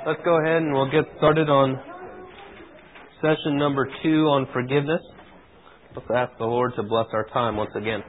Let's go ahead and we'll get started on session number 2 on forgiveness. Let's ask the Lord to bless our time once again.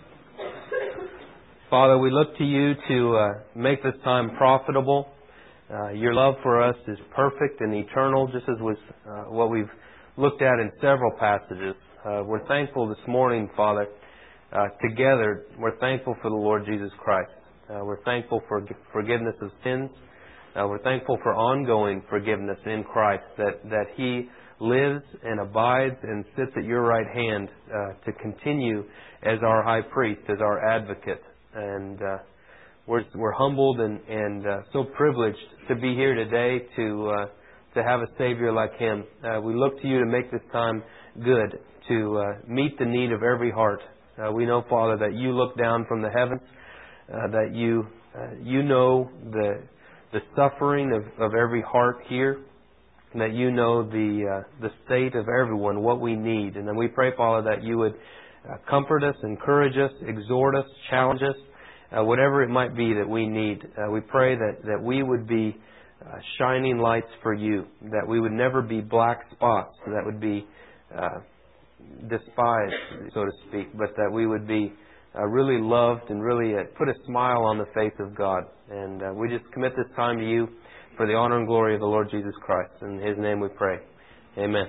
Father, we look to you to make this time profitable. Your love for us is perfect and eternal, just as was what we've looked at in several passages. We're thankful this morning, Father. Together, we're thankful for the Lord Jesus Christ. We're thankful for forgiveness of sins. We're thankful for ongoing forgiveness in Christ, that He lives and abides and sits at your right hand to continue as our high priest, as our advocate. And we're humbled and so privileged to be here today to have a Savior like Him. We look to you to make this time good, to meet the need of every heart. We know, Father, that you look down from the heavens, that you know the suffering of every heart here, and that you know the state of everyone, what we need. And then we pray, Father, that you would comfort us, encourage us, exhort us, challenge us, whatever it might be that we need. We pray that we would be shining lights for you, that we would never be black spots that would be despised, so to speak, but that we would be really loved and really put a smile on the face of God. And we just commit this time to you for the honor and glory of the Lord Jesus Christ. In His name we pray. Amen.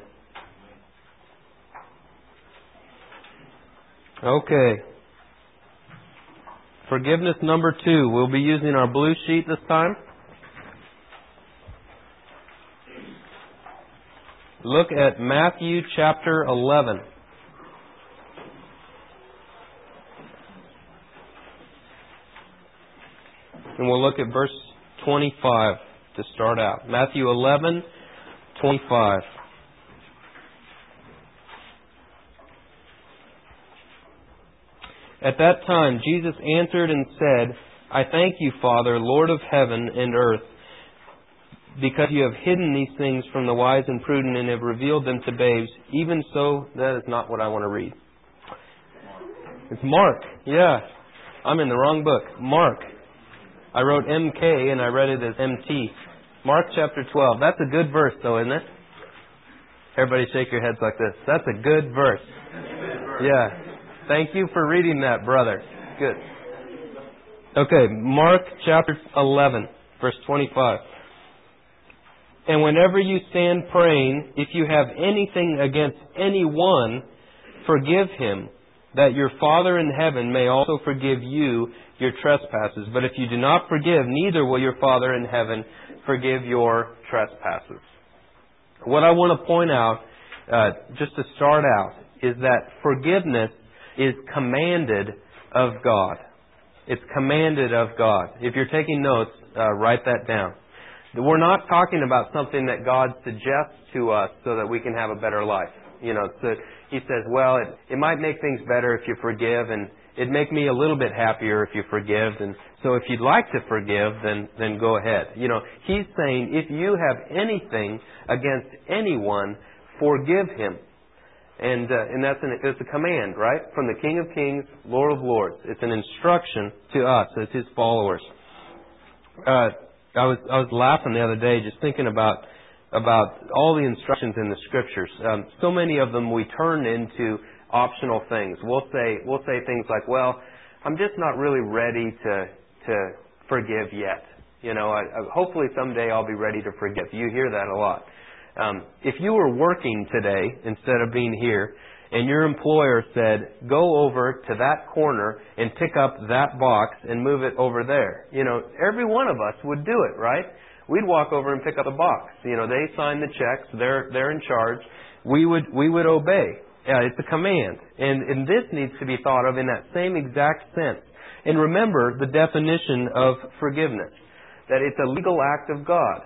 Okay. Forgiveness number 2. We'll be using our blue sheet this time. Look at Matthew chapter 11. And we'll look at verse 25 to start out. Matthew 11:25. At that time, Jesus answered and said, I thank you, Father, Lord of heaven and earth, because you have hidden these things from the wise and prudent and have revealed them to babes. Even so, that is not what I want to read. It's Mark. Yeah, I'm in the wrong book. Mark. I wrote MK and I read it as MT. Mark chapter 12. That's a good verse though, isn't it? Everybody shake your heads like this. That's a good verse. Yeah. Thank you for reading that, brother. Good. Okay, Mark chapter 11, verse 25. And whenever you stand praying, if you have anything against anyone, forgive him, that your Father in heaven may also forgive you your trespasses. But if you do not forgive, neither will your Father in heaven forgive your trespasses. What I want to point out, just to start out, is that forgiveness is commanded of God. It's commanded of God. If you're taking notes, write that down. We're not talking about something that God suggests to us so that we can have a better life. You know, so He says, well, it might make things better if you forgive, and it'd make me a little bit happier if you forgive. And so if you'd like to forgive, then go ahead. You know, He's saying, if you have anything against anyone, forgive him. And it's a command, right? From the King of Kings, Lord of Lords. It's an instruction to us as His followers. I was laughing the other day just thinking about all the instructions in the Scriptures. So many of them we turn into optional things. We'll say things like, well, I'm just not really ready to forgive yet. You know, hopefully someday I'll be ready to forgive. You hear that a lot. If you were working today instead of being here, and your employer said, go over to that corner and pick up that box and move it over there. You know, every one of us would do it, right? We'd walk over and pick up a box. You know, they sign the checks. They're in charge. We would obey. Yeah, it's a command. And this needs to be thought of in that same exact sense. And remember the definition of forgiveness, that it's a legal act of God.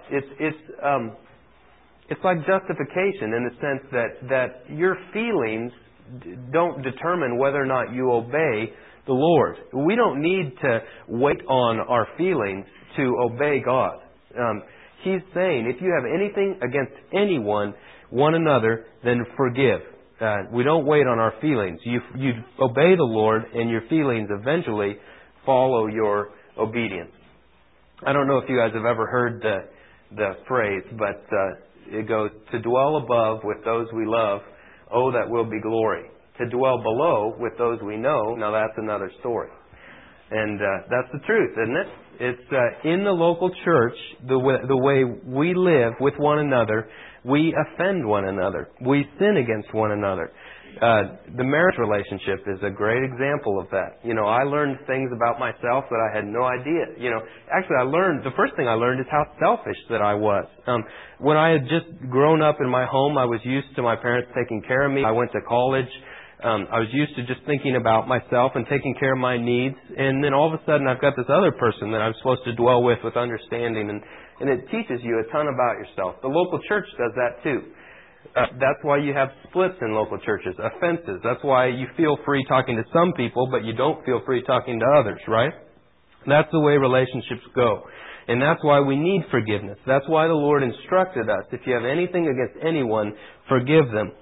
It's like justification in the sense that your feelings don't determine whether or not you obey the Lord. We don't need to wait on our feelings to obey God. He's saying, if you have anything against anyone, one another, then forgive. We don't wait on our feelings. You obey the Lord, and your feelings eventually follow your obedience. I don't know if you guys have ever heard the phrase, but it goes, to dwell above with those we love, oh, that will be glory. To dwell below with those we know, now that's another story. And that's the truth, isn't it? It's in the local church, the way we live with one another, we offend one another. We sin against one another. The marriage relationship is a great example of that. I learned things about myself that I had no idea. Actually, the first thing I learned is how selfish that I was. When I had just grown up in my home, I was used to my parents taking care of me. I went to college. I was used to just thinking about myself and taking care of my needs. And then all of a sudden I've got this other person that I'm supposed to dwell with understanding. And it teaches you a ton about yourself. The local church does that too. That's why you have splits in local churches, offenses. That's why you feel free talking to some people, but you don't feel free talking to others, right? That's the way relationships go. And that's why we need forgiveness. That's why the Lord instructed us, if you have anything against anyone, forgive them.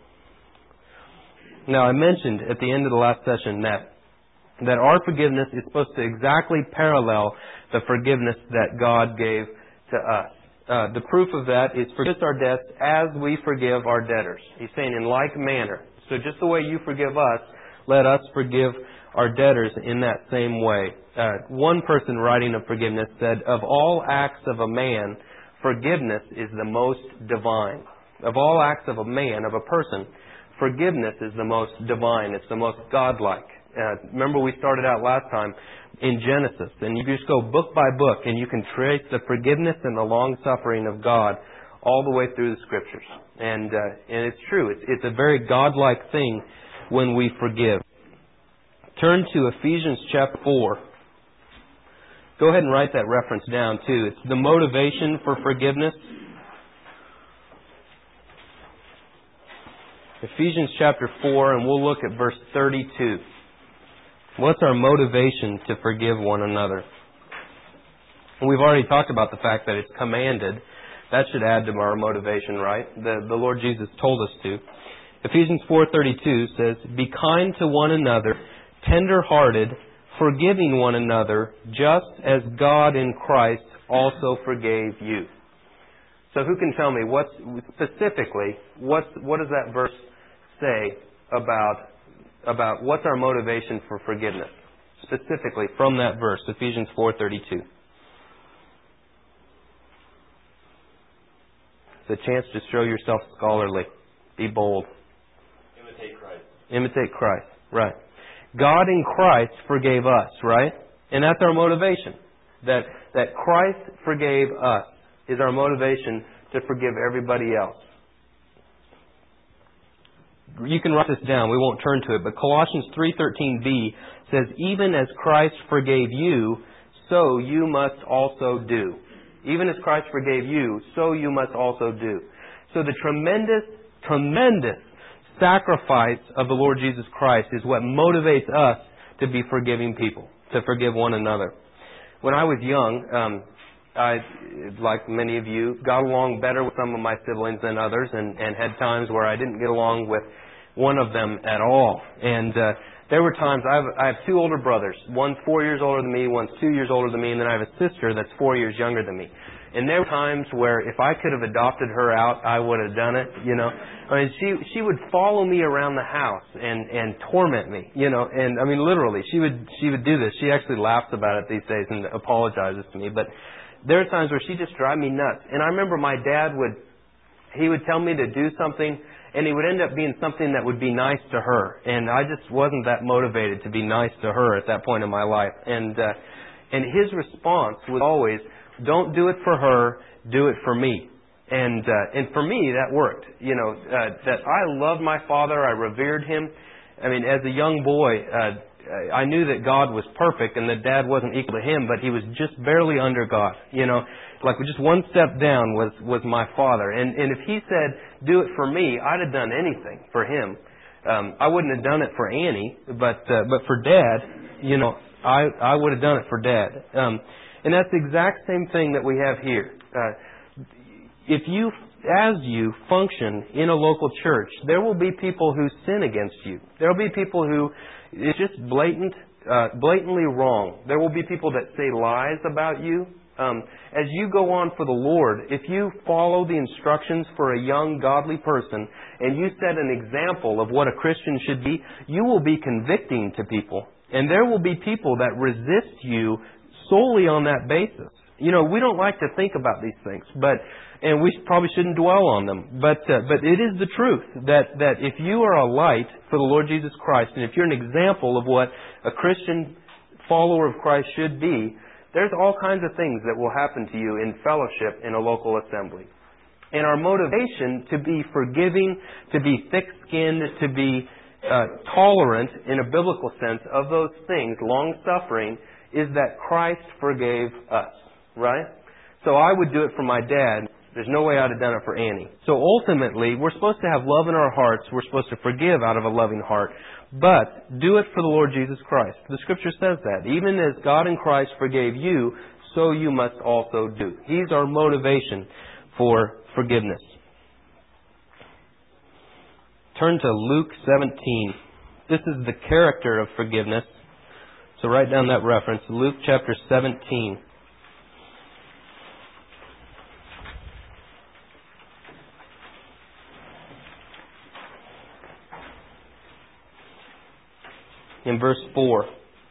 Now, I mentioned at the end of the last session that our forgiveness is supposed to exactly parallel the forgiveness that God gave to us. The proof of that is forgive us our debts as we forgive our debtors. He's saying in like manner. So just the way you forgive us, let us forgive our debtors in that same way. One person writing of forgiveness said, of all acts of a man, forgiveness is the most divine. Of all acts of a man, of a person, forgiveness is the most divine. It's the most godlike. Remember we started out last time in Genesis, and you just go book by book, and you can trace the forgiveness and the long-suffering of God all the way through the Scriptures. And it's true. It's a very godlike thing when we forgive. Turn to Ephesians chapter 4. Go ahead and write that reference down too. It's the motivation for forgiveness. Ephesians chapter 4, and we'll look at verse 32. What's our motivation to forgive one another? And we've already talked about the fact that it's commanded. That should add to our motivation, right? The Lord Jesus told us to. Ephesians 4:32 says, be kind to one another, tender-hearted, forgiving one another, just as God in Christ also forgave you. So who can tell me what does that verse say about what's our motivation for forgiveness? Specifically from that verse, Ephesians 4:32. It's a chance to show yourself scholarly. Be bold. Imitate Christ. Imitate Christ. Right. God in Christ forgave us, right? And that's our motivation. That Christ forgave us is our motivation to forgive everybody else. You can write this down. We won't turn to it. But Colossians 3:13b says, even as Christ forgave you, so you must also do. Even as Christ forgave you, so you must also do. So the tremendous sacrifice of the Lord Jesus Christ is what motivates us to be forgiving people, to forgive one another. When I was young, I, like many of you, got along better with some of my siblings than others, and had times where I didn't get along with one of them at all. And there were times, I have two older brothers. One's 4 years older than me, one's 2 years older than me, and then I have a sister that's 4 years younger than me. And there were times where if I could have adopted her out, I would have done it, I mean, she would follow me around the house and torment me, and I mean, literally, she would do this. She actually laughs about it these days and apologizes to me, but there are times where she just drive me nuts. And I remember my dad would tell me to do something, and he would end up being something that would be nice to her. And I just wasn't that motivated to be nice to her at that point in my life. And his response was always, don't do it for her, do it for me. And for me, that worked. That I loved my father, I revered him. I mean, as a young boy, I knew that God was perfect and that Dad wasn't equal to him, but he was just barely under God. Like just one step down was my father. And if he said, do it for me, I'd have done anything for him. I wouldn't have done it for Annie, but for Dad, I would have done it for Dad. And that's the exact same thing that we have here. As you function in a local church, there will be people who sin against you. There will be people who it's just blatantly wrong. There will be people that say lies about you. As you go on for the Lord, if you follow the instructions for a young, godly person, and you set an example of what a Christian should be, you will be convicting to people. And there will be people that resist you solely on that basis. You know, we don't like to think about these things, and we probably shouldn't dwell on them. But it is the truth that if you are a light for the Lord Jesus Christ, and if you're an example of what a Christian follower of Christ should be, there's all kinds of things that will happen to you in fellowship in a local assembly. And our motivation to be forgiving, to be thick-skinned, to be tolerant in a biblical sense of those things, long-suffering, is that Christ forgave us, right? So I would do it for my dad. There's no way I'd have done it for Annie. So ultimately, we're supposed to have love in our hearts. We're supposed to forgive out of a loving heart. But do it for the Lord Jesus Christ. The Scripture says that. Even as God in Christ forgave you, so you must also do. He's our motivation for forgiveness. Turn to Luke 17. This is the character of forgiveness. So write down that reference. Luke chapter 17. In verse 4.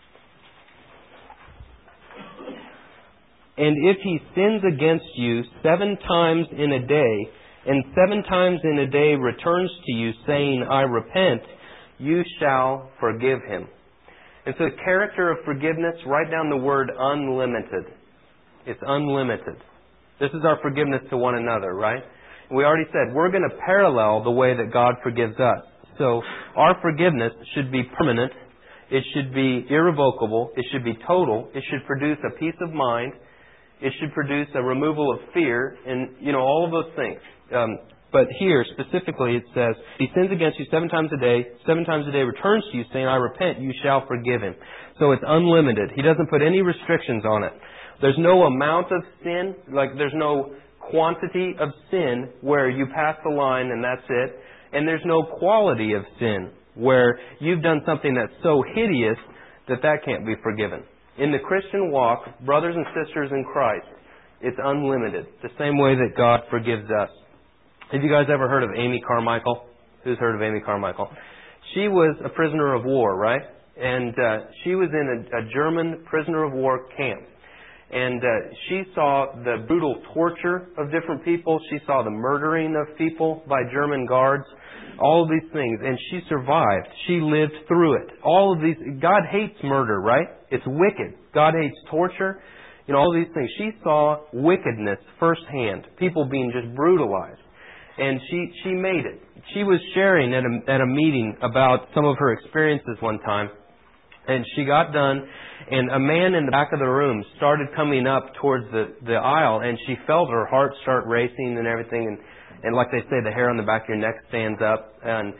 And if he sins against you 7 times in a day, and 7 times in a day returns to you, saying, I repent, you shall forgive him. And so the character of forgiveness, write down the word unlimited. It's unlimited. This is our forgiveness to one another, right? We already said we're going to parallel the way that God forgives us. So our forgiveness should be permanent. It should be irrevocable. It should be total. It should produce a peace of mind. It should produce a removal of fear and, all of those things. But here, specifically, it says, he sins against you 7 times a day, 7 times a day returns to you, saying, I repent, you shall forgive him. So it's unlimited. He doesn't put any restrictions on it. There's no amount of sin, like there's no quantity of sin where you pass the line and that's it. And there's no quality of sin where you've done something that's so hideous that can't be forgiven. In the Christian walk, brothers and sisters in Christ, it's unlimited. The same way that God forgives us. Have you guys ever heard of Amy Carmichael? Who's heard of Amy Carmichael? She was a prisoner of war, right? And she was in a German prisoner of war camp. And she saw the brutal torture of different people. She saw the murdering of people by German guards. All of these things. And she survived. She lived through it. All of these. God hates murder, right? It's wicked. God hates torture. All of these things. She saw wickedness firsthand. People being just brutalized. And she made it. She was sharing at a meeting about some of her experiences one time. And she got done, and a man in the back of the room started coming up towards the aisle, and she felt her heart start racing and everything. And like they say, the hair on the back of your neck stands up. And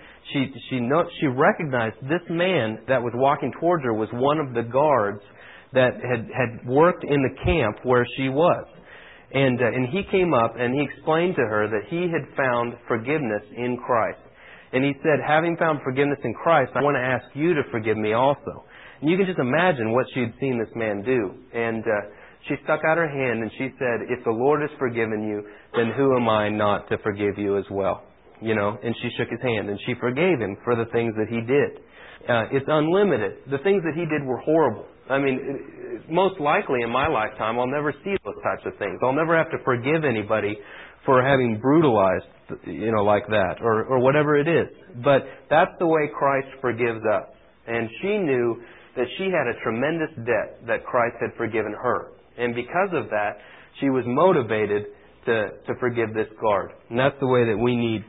she recognized this man that was walking towards her was one of the guards that had worked in the camp where she was. And he came up and he explained to her that he had found forgiveness in Christ. And he said, having found forgiveness in Christ, I want to ask you to forgive me also. And you can just imagine what she had seen this man do. And she stuck out her hand and she said, if the Lord has forgiven you, then who am I not to forgive you as well? And she shook his hand and she forgave him for the things that he did. It's unlimited. The things that he did were horrible. I mean, most likely in my lifetime, I'll never see those types of things. I'll never have to forgive anybody for having brutalized, like that, or whatever it is. But that's the way Christ forgives us. And she knew that she had a tremendous debt that Christ had forgiven her. And because of that, she was motivated to forgive this guard. And that's the way that we need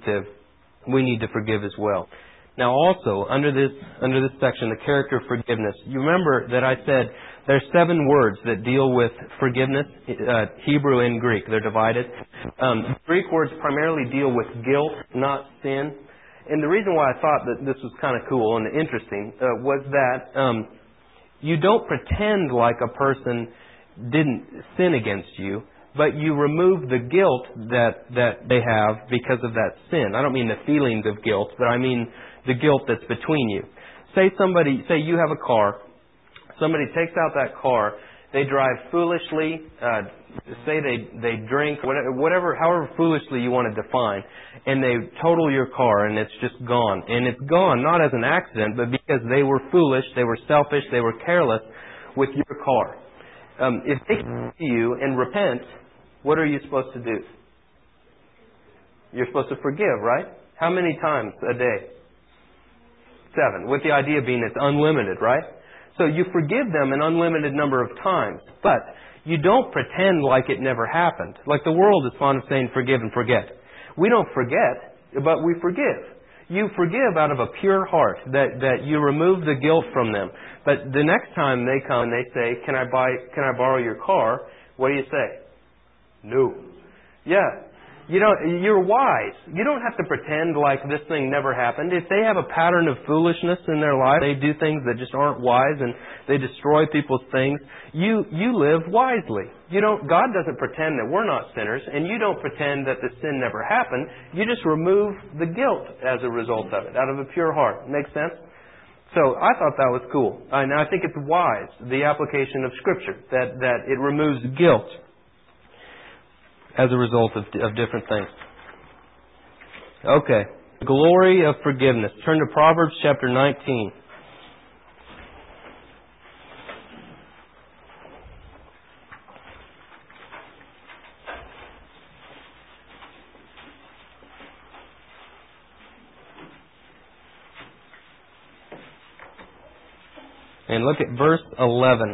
to forgive as well. Now also, under this section, the character of forgiveness, you remember that I said there's 7 words that deal with forgiveness, Hebrew and Greek. They're divided. Greek words primarily deal with guilt, not sin. And the reason why I thought that this was kind of cool and interesting was that you don't pretend like a person didn't sin against you, but you remove the guilt that they have because of that sin. I don't mean the feelings of guilt, but I mean the guilt that's between you. Say you have a car. Somebody takes out that car They drive foolishly, say they drink, whatever, however foolishly you want to define, and they total your car and it's just gone. And it's gone not as an accident, but because they were foolish, they were selfish, they were careless with your car. If they come to you and repent, what are you supposed to do? You're supposed to forgive, right? How many times a day? 7. With the idea being it's unlimited, right? So you forgive them an unlimited number of times, but you don't pretend like it never happened. Like the world is fond of saying forgive and forget. We don't forget, but we forgive. You forgive out of a pure heart, that you remove the guilt from them. But the next time they come and they say, can I borrow your car? What do you say? No. Yeah. You're wise. You don't have to pretend like this thing never happened. If they have a pattern of foolishness in their life, they do things that just aren't wise and they destroy people's things, you live wisely. God doesn't pretend that we're not sinners, and you don't pretend that the sin never happened. You just remove the guilt as a result of it, out of a pure heart. Makes sense? So I thought that was cool. And I think it's wise, the application of Scripture, that it removes guilt as a result of different things. Okay. Glory of forgiveness. Turn to Proverbs chapter 19. And look at verse 11.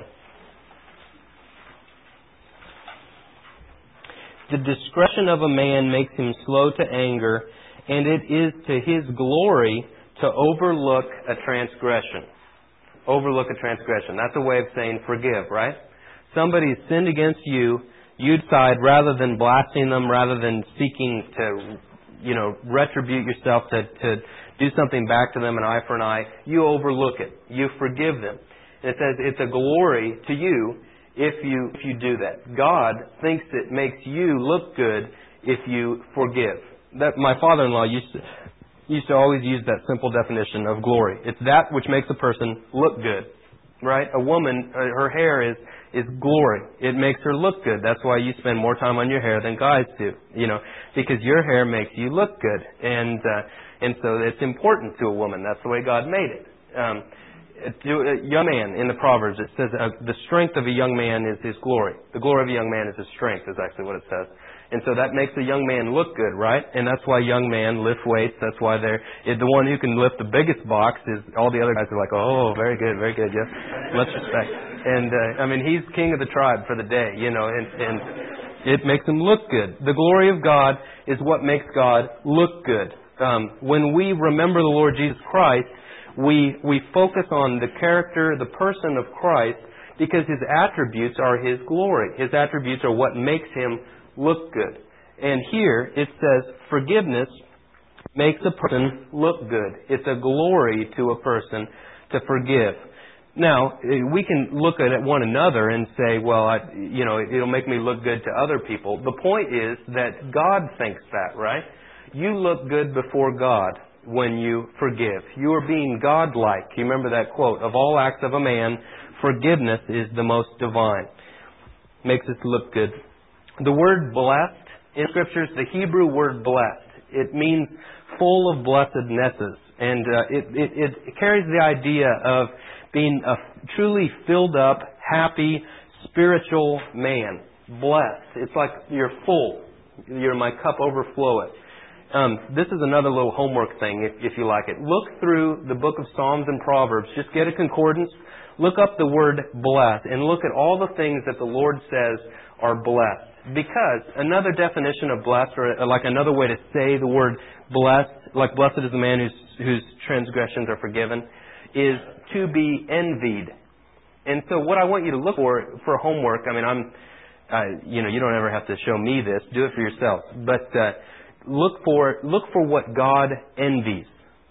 The discretion of a man makes him slow to anger, and it is to his glory to overlook a transgression. Overlook a transgression. That's a way of saying forgive, right? Somebody's sinned against you, you decide rather than blasting them, rather than seeking to, retribute yourself, to do something back to them, an eye for an eye, you overlook it. You forgive them. And it says it's a glory to you if you do that. God thinks it makes you look good if you forgive. That my father-in-law used to always use that simple definition of glory. It's that which makes a person look good, right? A woman, her hair is glory. It makes her look good. That's why you spend more time on your hair than guys do, because your hair makes you look good, and so it's important to a woman. That's the way God made it. To a young man in the Proverbs, it says the strength of a young man is his glory. The glory of a young man is his strength, is actually what it says. And so that makes a young man look good, right? And that's why young men lift weights. That's why the one who can lift the biggest box is all the other guys are like, oh, very good, yes. Much respect. And he's king of the tribe for the day, and it makes him look good. The glory of God is what makes God look good. When we remember the Lord Jesus Christ, we focus on the character, the person of Christ, because His attributes are His glory. His attributes are what makes Him look good. And here it says forgiveness makes a person look good. It's a glory to a person to forgive. Now, we can look at one another and say, well, it'll make me look good to other people. The point is that God thinks that, right? You look good before God when you forgive. You are being God-like. You remember that quote, of all acts of a man, forgiveness is the most divine. Makes us look good. The word blessed in Scriptures, the Hebrew word blessed, it means full of blessednesses. And it carries the idea of being a truly filled up, happy, spiritual man. Blessed. It's like you're full. My cup overfloweth. This is another little homework thing, if you like it. Look through the book of Psalms and Proverbs. Just get a concordance. Look up the word blessed and look at all the things that the Lord says are blessed. Because another definition of blessed, or like another way to say the word blessed, like blessed is the man whose transgressions are forgiven, is to be envied. And so what I want you to look for homework, you don't ever have to show me this. Do it for yourself. But look for what God envies.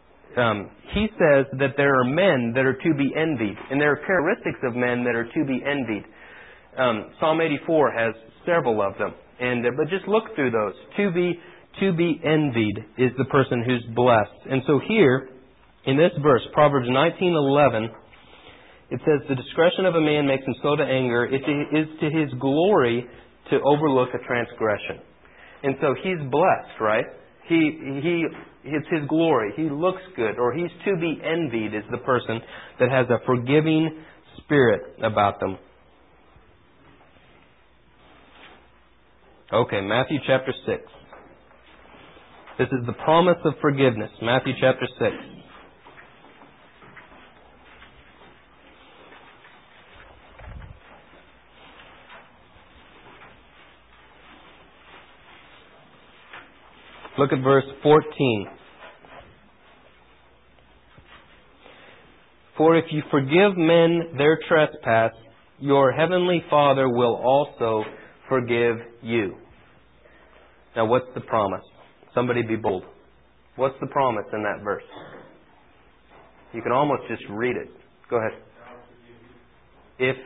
He says that there are men that are to be envied, and there are characteristics of men that are to be envied. Psalm 84 has several of them, but just look through those. To be envied is the person who's blessed. And so here in this verse, Proverbs 19:11, It says, the discretion of a man makes him slow to anger. It is to his glory to overlook a transgression. And so he's blessed, right? It's his glory. He looks good, or he's to be envied, is the person that has a forgiving spirit about them. Okay, Matthew chapter 6. This is the promise of forgiveness. Matthew chapter 6. Look at verse 14. For if you forgive men their trespass, your heavenly Father will also forgive you. Now what's the promise? Somebody be bold. What's the promise in that verse? You can almost just read it. Go ahead. If.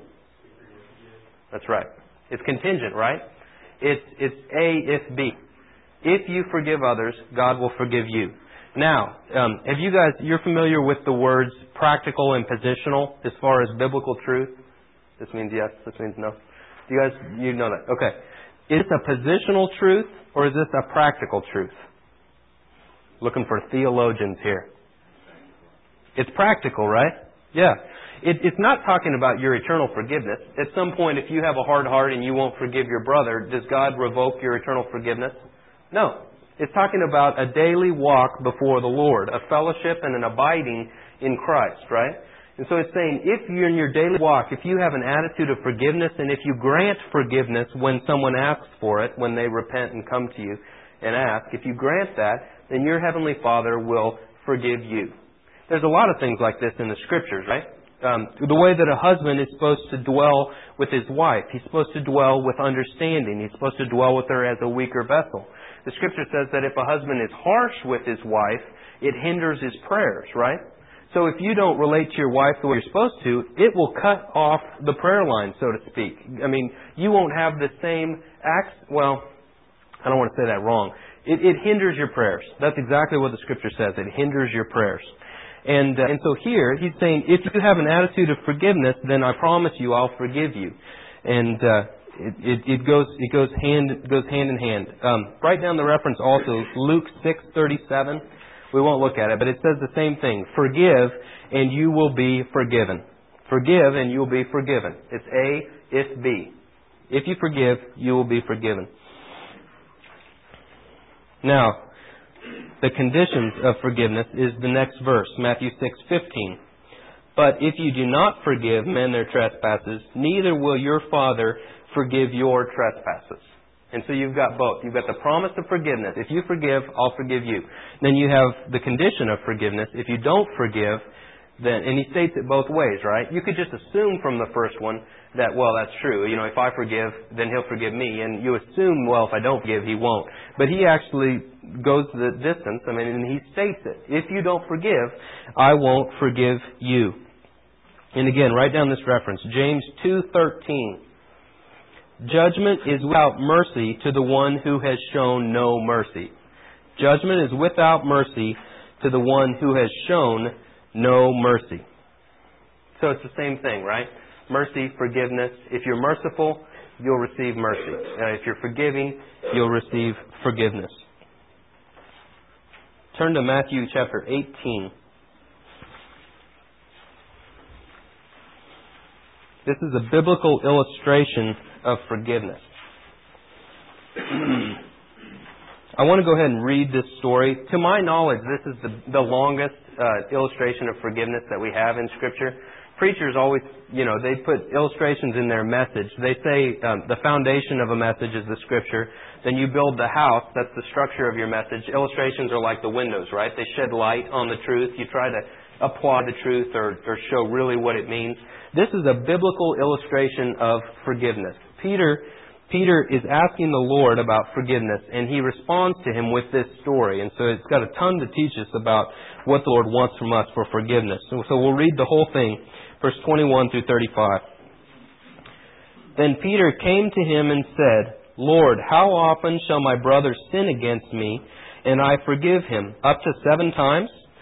That's right. It's contingent, right? It's A, if B. If you forgive others, God will forgive you. Now, have you guys, you're familiar with the words practical and positional as far as biblical truth? This means yes, this means no. You know that. Okay. Is this a positional truth or is this a practical truth? Looking for theologians here. It's practical, right? Yeah. It's not talking about your eternal forgiveness. At some point, if you have a hard heart and you won't forgive your brother, does God revoke your eternal forgiveness? No. It's talking about a daily walk before the Lord, a fellowship and an abiding in Christ, right? And so it's saying, if you're in your daily walk, if you have an attitude of forgiveness, and if you grant forgiveness when someone asks for it, when they repent and come to you and ask, if you grant that, then your Heavenly Father will forgive you. There's a lot of things like this in the Scriptures, right? The way that a husband is supposed to dwell with his wife. He's supposed to dwell with understanding. He's supposed to dwell with her as a weaker vessel. The Scripture says that if a husband is harsh with his wife, it hinders his prayers, right? So if you don't relate to your wife the way you're supposed to, it will cut off the prayer line, so to speak. I mean, you won't have the same well, I don't want to say that wrong. It hinders your prayers. That's exactly what the Scripture says. It hinders your prayers. And so here, he's saying, if you have an attitude of forgiveness, then I promise you I'll forgive you. And it goes hand in hand. Write down the reference also, Luke 6:37. We won't look at it, but it says the same thing. Forgive, and you will be forgiven. Forgive, and you will be forgiven. It's A, if B. If you forgive, you will be forgiven. Now, the conditions of forgiveness is the next verse, Matthew 6:15. But if you do not forgive men their trespasses, neither will your Father forgive your trespasses. And so you've got both. You've got the promise of forgiveness. If you forgive, I'll forgive you. Then you have the condition of forgiveness. If you don't forgive, then, and he states it both ways, right? You could just assume from the first one that, well, that's true. You know, if I forgive, then he'll forgive me. And you assume, well, if I don't forgive, he won't. But he actually goes the distance. I mean, and he states it. If you don't forgive, I won't forgive you. And again, write down this reference, James 2:13. Judgment is without mercy to the one who has shown no mercy. Judgment is without mercy to the one who has shown no mercy. So it's the same thing, right? Mercy, forgiveness. If you're merciful, you'll receive mercy. If you're forgiving, you'll receive forgiveness. Turn to Matthew chapter 18. This is a biblical illustration of forgiveness. I want to go ahead and read this story. To my knowledge, this is the longest illustration of forgiveness that we have in Scripture. Preachers always, they put illustrations in their message. They say the foundation of a message is the Scripture. Then you build the house. That's the structure of your message. Illustrations are like the windows, right? They shed light on the truth. You try to apply the truth or show really what it means. This is a biblical illustration of forgiveness. Peter is asking the Lord about forgiveness, and he responds to him with this story. And so it's got a ton to teach us about what the Lord wants from us for forgiveness. So we'll read the whole thing, verse 21 through 35. Then Peter came to him and said, Lord, how often shall my brother sin against me, and I forgive him? Up to 7 times?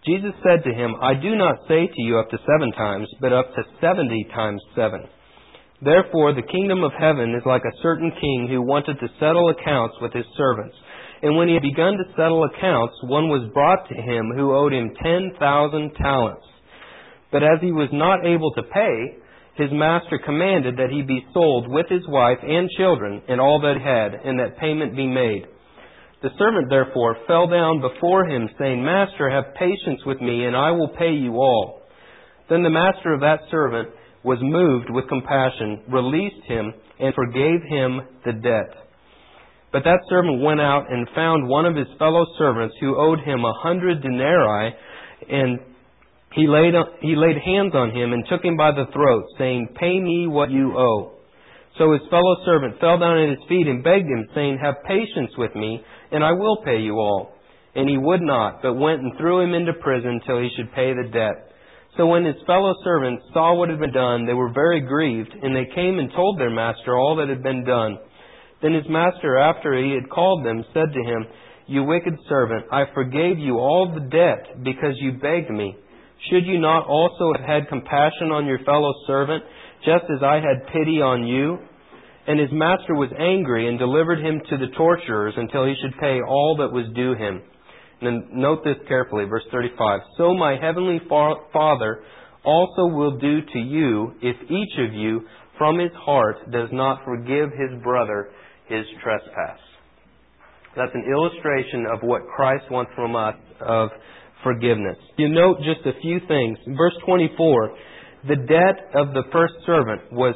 Jesus said to him, I do not say to you up to 7 times, but up to 70 times 7. Therefore the kingdom of heaven is like a certain king who wanted to settle accounts with his servants. And when he had begun to settle accounts, one was brought to him who owed him 10,000 talents. But as he was not able to pay, his master commanded that he be sold with his wife and children and all that he had, and that payment be made. The servant therefore fell down before him, saying, Master, have patience with me, and I will pay you all. Then the master of that servant was moved with compassion, released him, and forgave him the debt. But that servant went out and found one of his fellow servants who owed him 100 denarii, and he laid hands on him and took him by the throat, saying, Pay me what you owe. So his fellow servant fell down at his feet and begged him, saying, Have patience with me, and I will pay you all. And he would not, but went and threw him into prison till he should pay the debt. So when his fellow servants saw what had been done, they were very grieved, and they came and told their master all that had been done. Then his master, after he had called them, said to him, You wicked servant, I forgave you all the debt because you begged me. Should you not also have had compassion on your fellow servant, just as I had pity on you? And his master was angry and delivered him to the torturers until he should pay all that was due him. And then note this carefully, verse 35. So my heavenly Father also will do to you if each of you from his heart does not forgive his brother his trespass. That's an illustration of what Christ wants from us of forgiveness. You note just a few things. Verse 24, the debt of the first servant was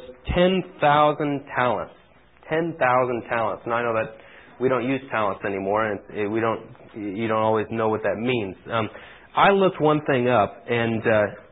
10,000 talents. 10,000 talents. And I know that we don't use talents anymore, and you don't always know what that means. I looked one thing up, and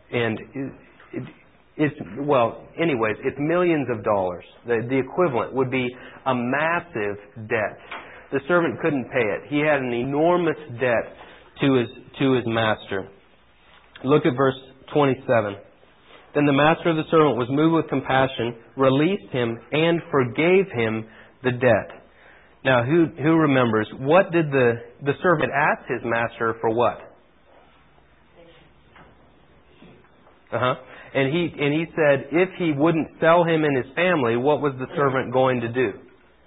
it's millions of dollars. The equivalent would be a massive debt. The servant couldn't pay it. He had an enormous debt to his master. Look at verse 27. Then the master of the servant was moved with compassion, released him, and forgave him the debt. Now, who remembers? What did the servant ask his master for what? And he said if he wouldn't sell him and his family, what was the servant going to do?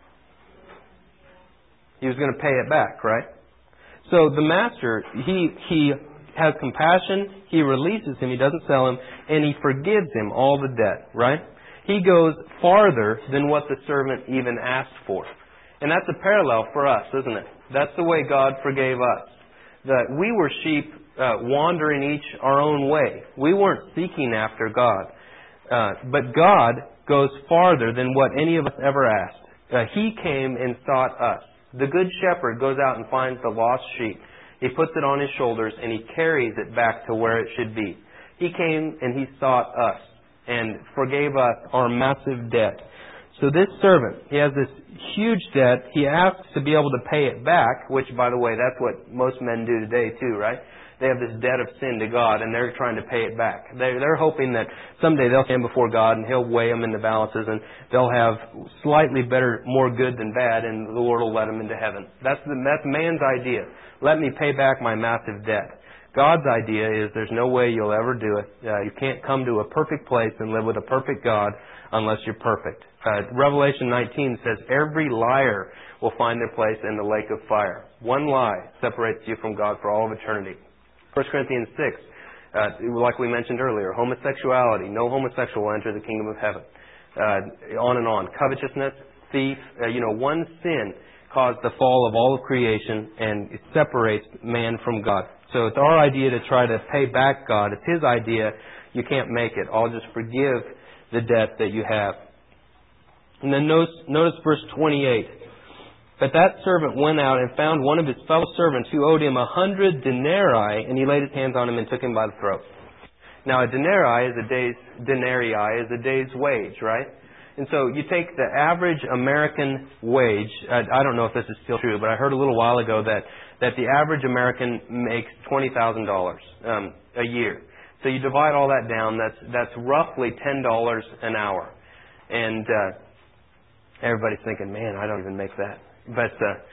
He was going to pay it back, right? So the master, he has compassion, he releases him, he doesn't sell him, and he forgives him all the debt, right? He goes farther than what the servant even asked for. And that's a parallel for us, isn't it? That's the way God forgave us. That we were sheep wandering each our own way. We weren't seeking after God. But God goes farther than what any of us ever asked. He came and sought us. The good shepherd goes out and finds the lost sheep. He puts it on his shoulders and he carries it back to where it should be. He came and he sought us and forgave us our massive debt. So this servant, he has this huge debt. He asks to be able to pay it back, which, by the way, that's what most men do today too, right? They have this debt of sin to God, and they're trying to pay it back. They're hoping that someday they'll stand before God, and He'll weigh them in the balances, and they'll have slightly better, more good than bad, and the Lord will let them into heaven. That's man's idea. Let me pay back my massive debt. God's idea is there's no way you'll ever do it. You can't come to a perfect place and live with a perfect God unless you're perfect. Revelation 19 says every liar will find their place in the lake of fire. One lie separates you from God for all of eternity. 1 Corinthians 6, like we mentioned earlier, homosexuality. No homosexual will enter the kingdom of heaven. On and on. Covetousness, thief. One sin caused the fall of all of creation, and it separates man from God. So it's our idea to try to pay back God. It's His idea. You can't make it. I'll just forgive the debt that you have. And then notice verse 28. But that servant went out and found one of his fellow servants who owed him 100 denarii, and he laid his hands on him and took him by the throat. Now, a denarii is a day's wage, right? And so you take the average American wage. I don't know if this is still true, but I heard a little while ago that the average American makes $20,000 a year. So you divide all that down. That's roughly $10 an hour. And everybody's thinking, man, I don't even make that. But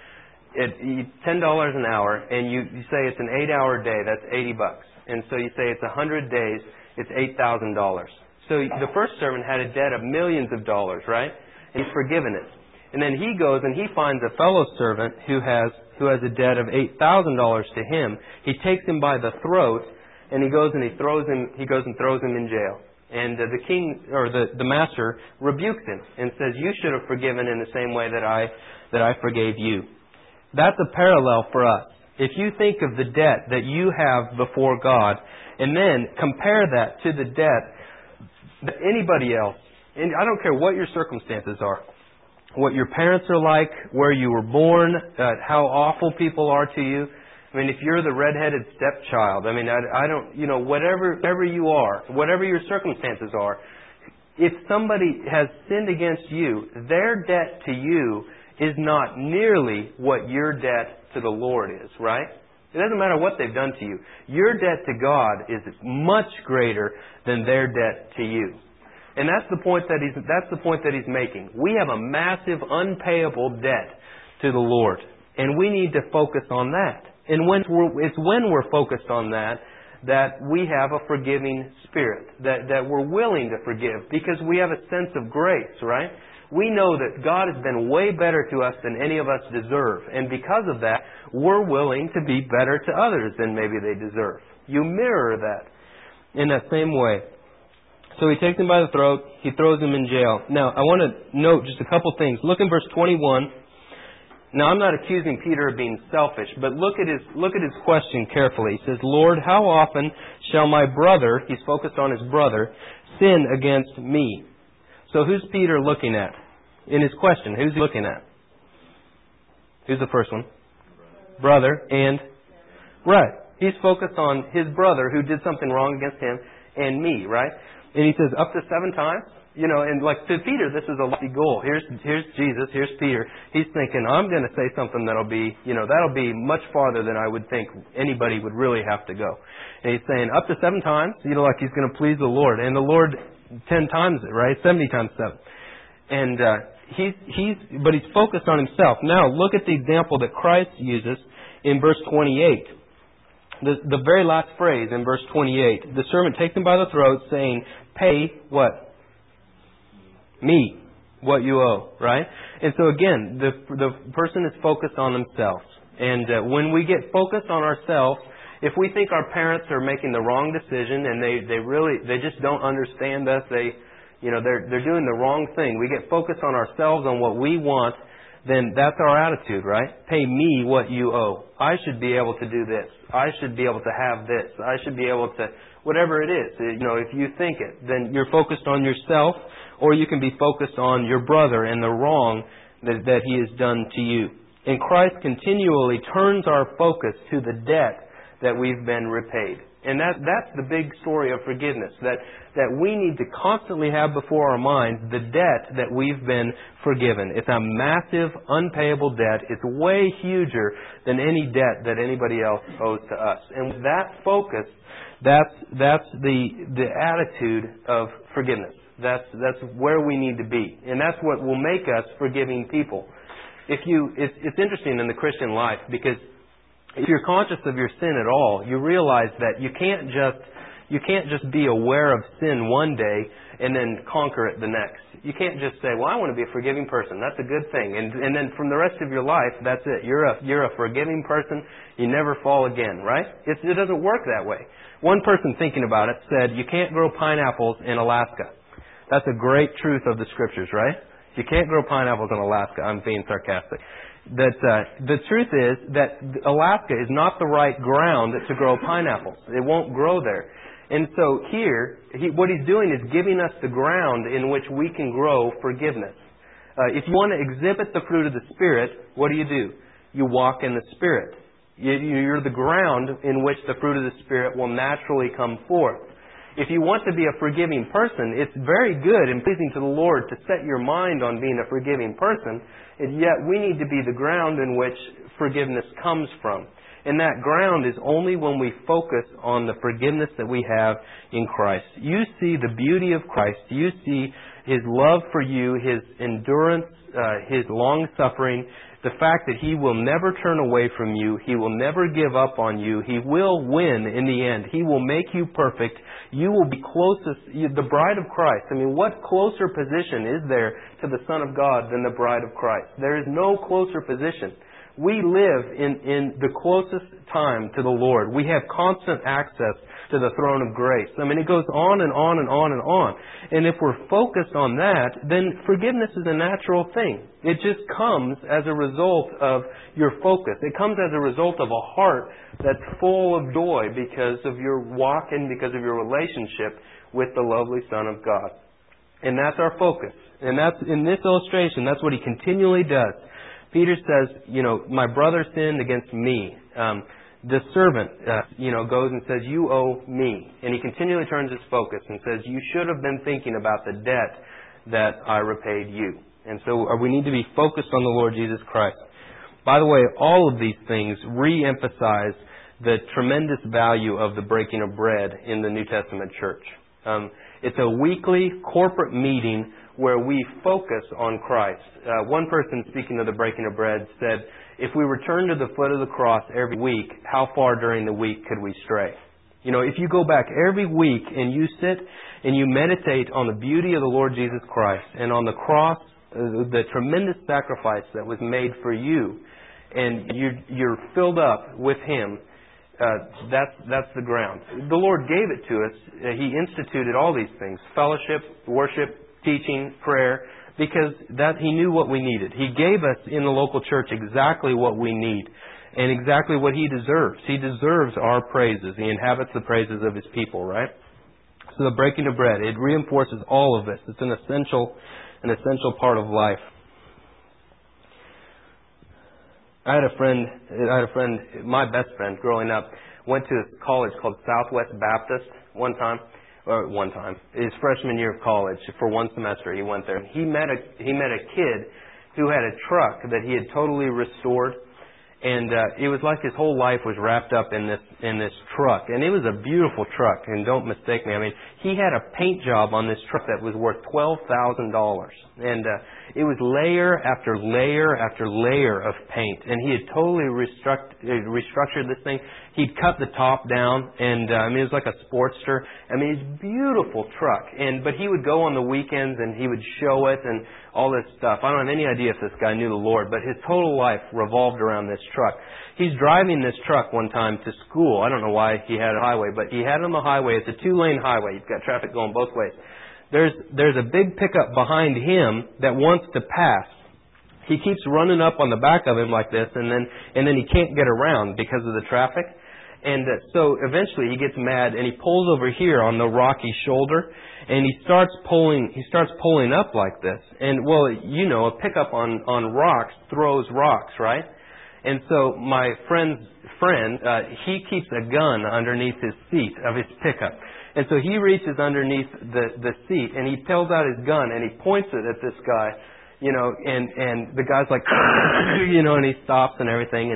$10 an hour, and you say it's an 8-hour day, that's $80. And so you say it's 100 days, it's $8,000. So the first servant had a debt of millions of dollars, right? And he's forgiven it. And then he goes and he finds a fellow servant who has a debt of $8,000 to him. He takes him by the throat, and he goes and throws him in jail. And the king, or the master, rebukes him and says, "You should have forgiven in the same way that I forgave you." That's a parallel for us. If you think of the debt that you have before God, and then compare that to the debt that anybody else, and I don't care what your circumstances are, what your parents are like, where you were born, how awful people are to you. I mean, if you're the redheaded stepchild, I mean, I don't, whatever you are, whatever your circumstances are, if somebody has sinned against you, their debt to you is not nearly what your debt to the Lord is, right? It doesn't matter what they've done to you. Your debt to God is much greater than their debt to you. And that's the point that he's making. We have a massive unpayable debt to the Lord, and we need to focus on that. And it's when we're focused on that we have a forgiving spirit, that we're willing to forgive, because we have a sense of grace, right? We know that God has been way better to us than any of us deserve. And because of that, we're willing to be better to others than maybe they deserve. You mirror that in that same way. So he takes him by the throat. He throws him in jail. Now, I want to note just a couple things. Look in verse 21. Now, I'm not accusing Peter of being selfish, but look at his question carefully. He says, "Lord, how often shall my brother," he's focused on his brother, "sin against me?" So who's Peter looking at? In his question, who's he looking at? Who's the first one? Brother. And? Right. He's focused on his brother who did something wrong against him and me, right? And he says, up to 7 times? And like to Peter, this is a lofty goal. Here's Jesus, here's Peter. He's thinking, I'm going to say something that'll be much farther than I would think anybody would really have to go. And he's saying, up to 7 times, like he's going to please the Lord. And the Lord 10 times it, right? 70 times 7. And but he's focused on himself. Now, look at the example that Christ uses in verse 28. The very last phrase in verse 28. The servant takes him by the throat, saying, "Pay what? Me, what you owe," right? And so again, the person is focused on themselves. And when we get focused on ourselves, if we think our parents are making the wrong decision and they just don't understand us, they're doing the wrong thing. We get focused on ourselves, on what we want, then that's our attitude, right? Pay me what you owe. I should be able to do this. I should be able to have this. I should be able to, whatever it is. If you think it, then you're focused on yourself, or you can be focused on your brother and the wrong that he has done to you. And Christ continually turns our focus to the debt that we've been repaid. And that's the big story of forgiveness, that we need to constantly have before our minds the debt that we've been forgiven. It's a massive, unpayable debt. It's way huger than any debt that anybody else owes to us. And with that focus, that's the attitude of forgiveness. That's where we need to be. And that's what will make us forgiving people. It's interesting in the Christian life, because if you're conscious of your sin at all, you realize that you can't just be aware of sin one day and then conquer it the next. You can't just say, "Well, I want to be a forgiving person. That's a good thing." And then from the rest of your life, that's it. You're a forgiving person. You never fall again, right? It doesn't work that way. One person thinking about it said, "You can't grow pineapples in Alaska." That's a great truth of the Scriptures, right? You can't grow pineapples in Alaska. I'm being sarcastic. The truth is that Alaska is not the right ground to grow pineapples. It won't grow there. And so here, what he's doing is giving us the ground in which we can grow forgiveness. If you want to exhibit the fruit of the Spirit, what do? You walk in the Spirit. You're the ground in which the fruit of the Spirit will naturally come forth. If you want to be a forgiving person, it's very good and pleasing to the Lord to set your mind on being a forgiving person, and yet we need to be the ground in which forgiveness comes from. And that ground is only when we focus on the forgiveness that we have in Christ. You see the beauty of Christ. You see His love for you, His endurance, His long-suffering, the fact that He will never turn away from you, He will never give up on you, He will win in the end. He will make you perfect. You will be closest, the bride of Christ. I mean, what closer position is there to the Son of God than the bride of Christ? There is no closer position. We live in the closest time to the Lord. We have constant access to the throne of grace. I mean, it goes on and on and on and on. And if we're focused on that, then forgiveness is a natural thing. It just comes as a result of your focus. It comes as a result of a heart that's full of joy because of your walk and because of your relationship with the lovely Son of God. And that's our focus. And that's, in this illustration, that's what he continually does. Peter says, my brother sinned against me. The servant, goes and says, you owe me. And he continually turns his focus and says, you should have been thinking about the debt that I repaid you. And so we need to be focused on the Lord Jesus Christ. By the way, all of these things re-emphasize the tremendous value of the breaking of bread in the New Testament church. It's a weekly corporate meeting where we focus on Christ. One person speaking of the breaking of bread said, if we return to the foot of the cross every week, how far during the week could we stray? If you go back every week and you sit and you meditate on the beauty of the Lord Jesus Christ and on the cross, the tremendous sacrifice that was made for you, and you're filled up with Him, that's the ground. The Lord gave it to us. He instituted all these things: fellowship, worship, teaching, prayer, because that He knew what we needed. He gave us in the local church exactly what we need and exactly what He deserves. He deserves our praises. He inhabits the praises of His people, right? So the breaking of bread, it reinforces all of this. It's an essential part of life. I had a friend, my best friend growing up, went to a college called Southwest Baptist one time. His freshman year of college, for one semester, he went there. He met a kid who had a truck that he had totally restored, and it was like his whole life was wrapped up in this truck. And it was a beautiful truck, and don't mistake me. I mean, he had a paint job on this truck that was worth $12,000, and it was layer after layer after layer of paint, and he had totally restructured this thing. He'd cut the top down, and it was like a Sportster. I mean, it's a beautiful truck. But he would go on the weekends and he would show it and all this stuff. I don't have any idea if this guy knew the Lord, but his total life revolved around this truck. He's driving this truck one time to school. I don't know why he had a highway, but he had it on the highway. It's a 2-lane highway. You've got traffic going both ways. There's a big pickup behind him that wants to pass. He keeps running up on the back of him like this, and then he can't get around because of the traffic. And so eventually he gets mad and he pulls over here on the rocky shoulder, and he starts pulling up like this. And well, a pickup on rocks throws rocks, right? And so my friend's friend, he keeps a gun underneath his seat of his pickup. And so he reaches underneath the seat and he pulls out his gun and he points it at this guy, and the guy's like, and he stops and everything.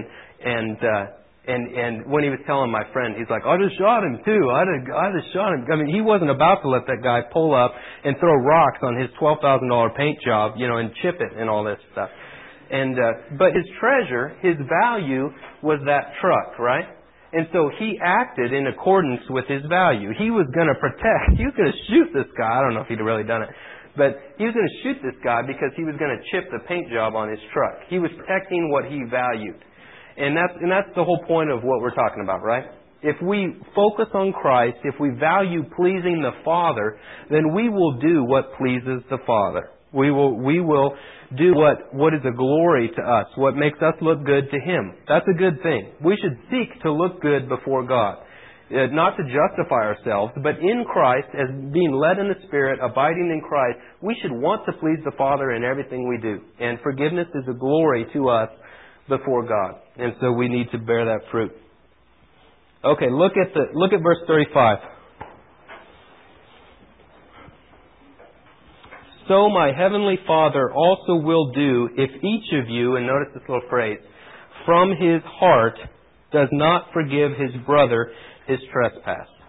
And when he was telling my friend, he's like, I just shot him too. I just shot him. I mean, he wasn't about to let that guy pull up and throw rocks on his $12,000 paint job, and chip it and all this stuff. But his treasure, his value was that truck, right? And so he acted in accordance with his value. He was going to protect. He was going to shoot this guy. I don't know if he'd really done it. But he was going to shoot this guy because he was going to chip the paint job on his truck. He was protecting what he valued. And that's the whole point of what we're talking about, right? If we focus on Christ, if we value pleasing the Father, then we will do what pleases the Father. We will do what is a glory to us, what makes us look good to Him. That's a good thing. We should seek to look good before God. Not to justify ourselves, but in Christ, as being led in the Spirit, abiding in Christ, we should want to please the Father in everything we do. And forgiveness is a glory to us before God. And so we need to bear that fruit. Okay, look at verse 35. So my heavenly Father also will do if each of you, and notice this little phrase, from his heart does not forgive his brother his trespass.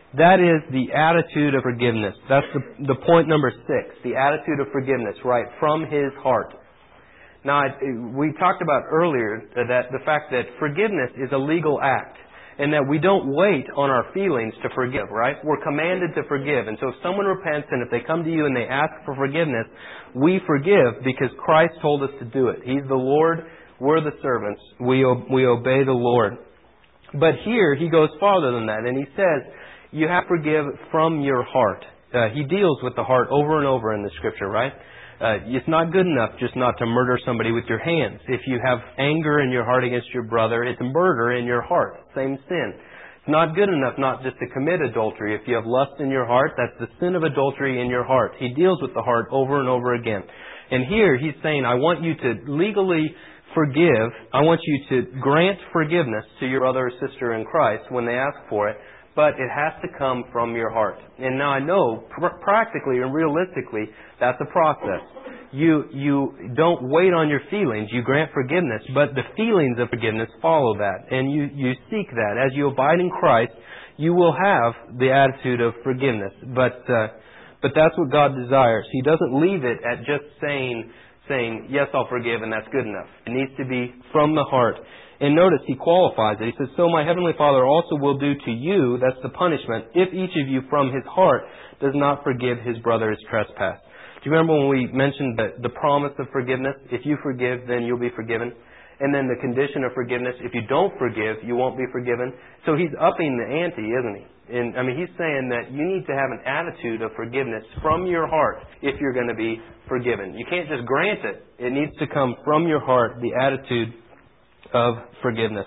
That is the attitude of forgiveness. That's the point number 6, the attitude of forgiveness, right, from His heart. Now, we talked about earlier that the fact that forgiveness is a legal act and that we don't wait on our feelings to forgive, right? We're commanded to forgive. And so if someone repents and if they come to you and they ask for forgiveness, we forgive because Christ told us to do it. He's the Lord. We're the servants. We obey the Lord. But here He goes farther than that, and He says, you have to forgive from your heart. He deals with the heart over and over in the Scripture, right? It's not good enough just not to murder somebody with your hands. If you have anger in your heart against your brother, it's murder in your heart. Same sin. It's not good enough not just to commit adultery. If you have lust in your heart, that's the sin of adultery in your heart. He deals with the heart over and over again. And here He's saying, I want you to legally forgive. I want you to grant forgiveness to your brother or sister in Christ when they ask for it. But it has to come from your heart. And now I know, practically and realistically, that's a process. You don't wait on your feelings. You grant forgiveness, but the feelings of forgiveness follow that. And you seek that. As you abide in Christ, you will have the attitude of forgiveness. But that's what God desires. He doesn't leave it at just saying, yes, I'll forgive, and that's good enough. It needs to be from the heart. And notice He qualifies it. He says, so my Heavenly Father also will do to you, that's the punishment, if each of you from his heart does not forgive his brother his trespass. Do you remember when we mentioned the promise of forgiveness? If you forgive, then you'll be forgiven. And then the condition of forgiveness, if you don't forgive, you won't be forgiven. So He's upping the ante, isn't He? And He's saying that you need to have an attitude of forgiveness from your heart if you're going to be forgiven. You can't just grant it. It needs to come from your heart, the attitude of forgiveness.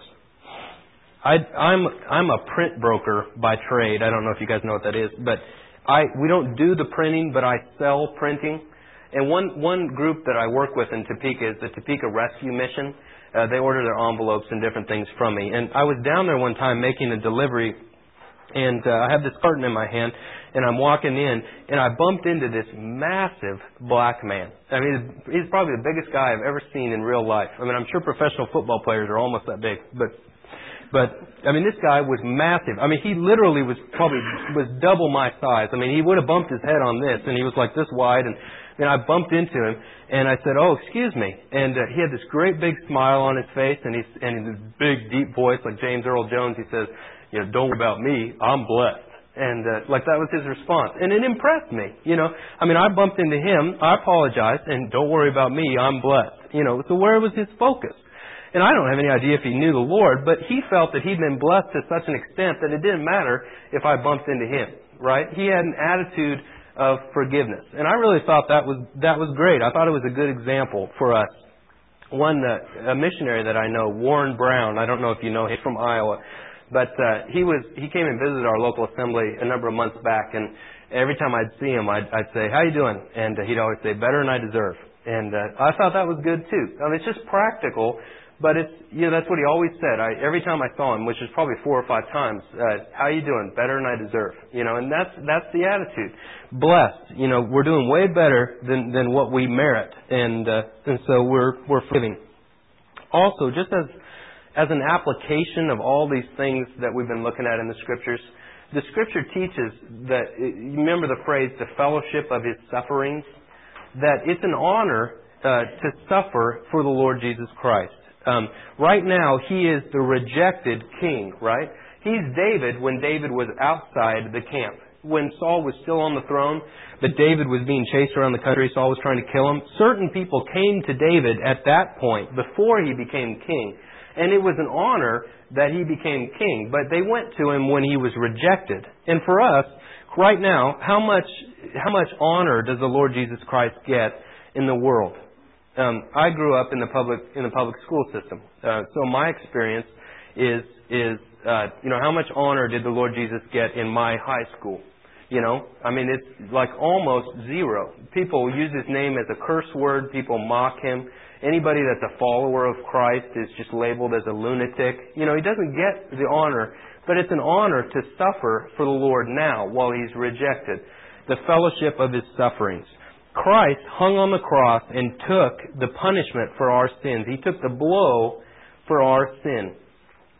I'm a print broker by trade. I don't know if you guys know what that is, but we don't do the printing, but I sell printing. And one group that I work with in Topeka is the Topeka Rescue Mission. They order their envelopes and different things from me. And I was down there one time making a delivery, and I have this carton in my hand, and I'm walking in, and I bumped into this massive black man. I mean, he's probably the biggest guy I've ever seen in real life. I mean, I'm sure professional football players are almost that big, but I mean, this guy was massive. I mean, he literally was double my size. I mean, he would have bumped his head on this, and he was like this wide, and I bumped into him, and I said, "Oh, excuse me." And he had this great big smile on his face, and in this big, deep voice, like James Earl Jones, he says, "Don't worry about me. I'm blessed." And like that was his response. And it impressed me. I mean, I bumped into him. I apologized. And don't worry about me. I'm blessed. So where was his focus? And I don't have any idea if he knew the Lord, but he felt that he'd been blessed to such an extent that it didn't matter if I bumped into him, right? He had an attitude of forgiveness. And I really thought that was great. I thought it was a good example for us. A missionary that I know, Warren Brown, I don't know if you know him, he's from Iowa. But he came and visited our local assembly a number of months back, and every time I'd see him, I'd say, "How you doing?" And he'd always say, "Better than I deserve." And I thought that was good too. I mean, it's just practical, but it's that's what he always said. Every time I saw him, which was probably 4 or 5 times, "How you doing?" "Better than I deserve." And that's the attitude. Blessed. We're doing way better than what we merit, and so we're forgiving. Also, just as an application of all these things that we've been looking at in the Scriptures, the Scripture teaches that, you remember the phrase, the fellowship of His sufferings, that it's an honor to suffer for the Lord Jesus Christ. Right now, He is the rejected king, right? He's David when David was outside the camp. When Saul was still on the throne, but David was being chased around the country, Saul was trying to kill him, certain people came to David at that point, before he became king. And it was an honor that he became king. But they went to him when he was rejected. And for us, right now, how much honor does the Lord Jesus Christ get in the world? I grew up in the public school system. So my experience is how much honor did the Lord Jesus get in my high school? I mean, it's like almost zero. People use His name as a curse word. People mock Him. Anybody that's a follower of Christ is just labeled as a lunatic. He doesn't get the honor, but it's an honor to suffer for the Lord now while He's rejected. The fellowship of His sufferings. Christ hung on the cross and took the punishment for our sins. He took the blow for our sin.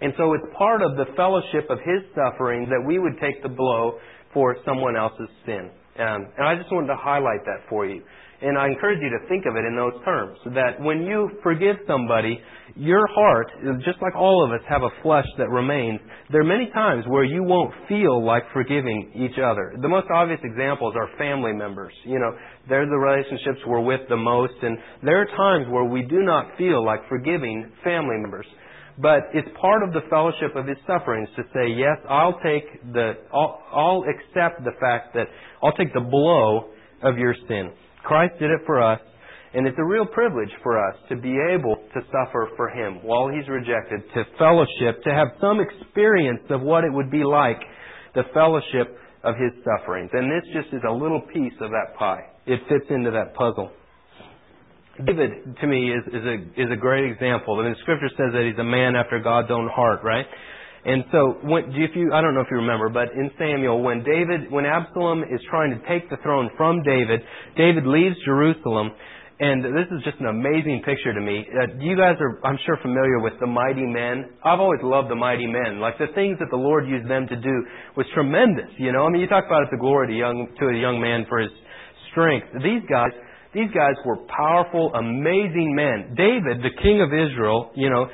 And so it's part of the fellowship of His suffering that we would take the blow for someone else's sin. And I just wanted to highlight that for you. And I encourage you to think of it in those terms, that when you forgive somebody, your heart, just like all of us have a flesh that remains, there are many times where you won't feel like forgiving each other. The most obvious examples are family members. They're the relationships we're with the most, and there are times where we do not feel like forgiving family members. But it's part of the fellowship of His sufferings to say, yes, I'll accept the fact that I'll take the blow of your sin. Christ did it for us, and it's a real privilege for us to be able to suffer for Him while He's rejected, to fellowship, to have some experience of what it would be like, the fellowship of His sufferings. And this just is a little piece of that pie. It fits into that puzzle. David, to me, is a great example. I mean, the Scripture says that he's a man after God's own heart, right? And so, I don't know if you remember, but in Samuel, when Absalom is trying to take the throne from David, David leaves Jerusalem, and this is just an amazing picture to me. You guys are, I'm sure, familiar with the mighty men. I've always loved the mighty men. Like, the things that the Lord used them to do was tremendous, you talk about it's a glory to a young man for his strength. These guys were powerful, amazing men. David, the king of Israel,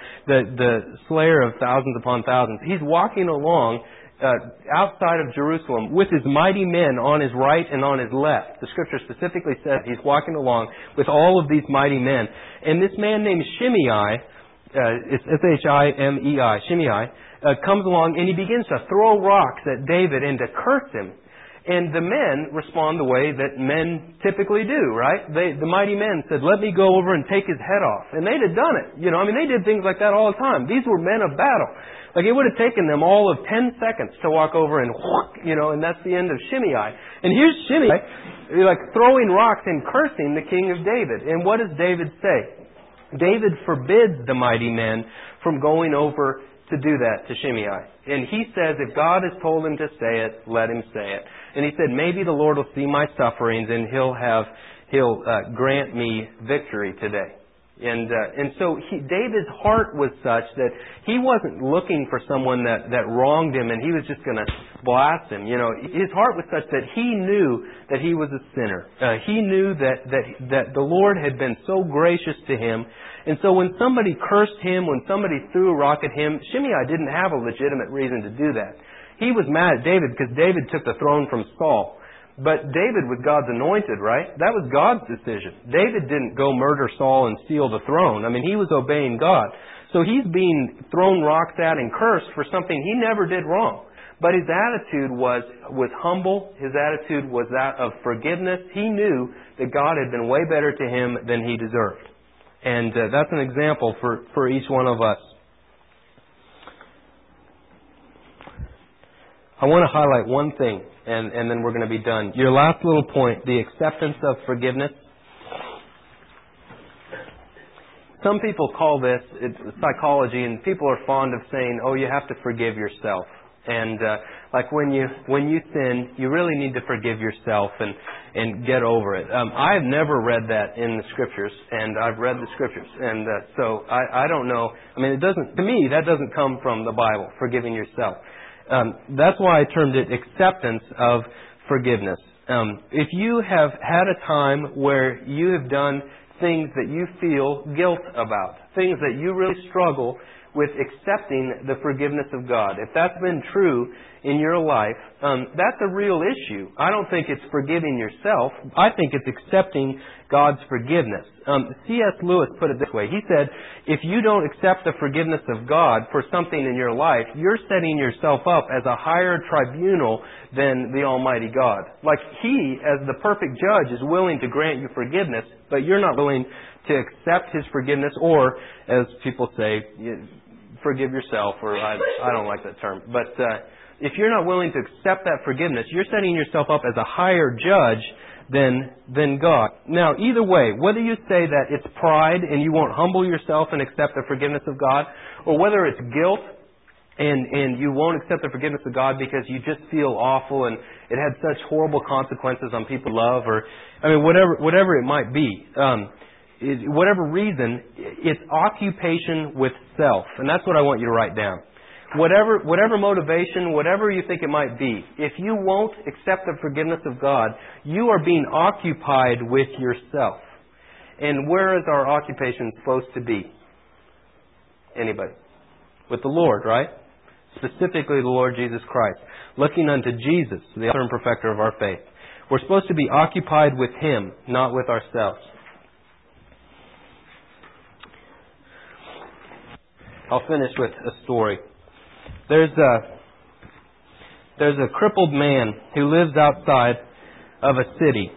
the slayer of thousands upon thousands, he's walking along outside of Jerusalem with his mighty men on his right and on his left. The Scripture specifically says he's walking along with all of these mighty men. And this man named Shimei, it's Shimei, Shimei, comes along and he begins to throw rocks at David and to curse him. And the men respond the way that men typically do, right? The mighty men said, let me go over and take his head off. And they'd have done it. They did things like that all the time. These were men of battle. Like, it would have taken them all of 10 seconds to walk over and, and that's the end of Shimei. And here's Shimei, like, throwing rocks and cursing the king of David. And what does David say? David forbids the mighty men from going over to do that to Shimei. And he says, if God has told him to say it, let him say it. And he said, maybe the Lord will see my sufferings and He'll grant me victory today. And so David's heart was such that he wasn't looking for someone that wronged him and he was just going to blast him. His heart was such that he knew that he was a sinner. He knew that the Lord had been so gracious to him. And so when somebody cursed him, when somebody threw a rock at him, Shimei didn't have a legitimate reason to do that. He was mad at David because David took the throne from Saul. But David was God's anointed, right? That was God's decision. David didn't go murder Saul and steal the throne. He was obeying God. So he's being thrown rocks at and cursed for something he never did wrong. But his attitude was humble. His attitude was that of forgiveness. He knew that God had been way better to him than he deserved. And that's an example for each one of us. I want to highlight one thing, and then we're going to be done. Your last little point, the acceptance of forgiveness. Some people call this psychology, and people are fond of saying, you have to forgive yourself. And like when you sin, you really need to forgive yourself and get over it. I have never read that in the Scriptures, and I've read the Scriptures, and so I don't know. To me, that doesn't come from the Bible, forgiving yourself. That's why I termed it acceptance of forgiveness. If you have had a time where you have done things that you feel guilt about, things that you really struggle with accepting the forgiveness of God, if that's been true in your life, that's a real issue. I don't think it's forgiving yourself. I think it's accepting God's forgiveness. C.S. Lewis put it this way. He said, if you don't accept the forgiveness of God for something in your life, you're setting yourself up as a higher tribunal than the Almighty God. Like He, as the perfect judge, is willing to grant you forgiveness, but you're not willing to accept His forgiveness, or, as people say, forgive yourself, or I don't like that term. But if you're not willing to accept that forgiveness, you're setting yourself up as a higher judge than God. Now, either way, whether you say that it's pride and you won't humble yourself and accept the forgiveness of God, or whether it's guilt and you won't accept the forgiveness of God because you just feel awful and it had such horrible consequences on people you love, or whatever it might be. Whatever reason, it's occupation with self. And that's what I want you to write down. whatever motivation, whatever you think it might be, if you won't accept the forgiveness of God, you are being occupied with yourself. And where is our occupation supposed to be? Anybody? With the Lord, right? Specifically the Lord Jesus Christ. Looking unto Jesus, the author and perfecter of our faith. We're supposed to be occupied with Him, not with ourselves. I'll finish with a story. There's a crippled man who lives outside of a city.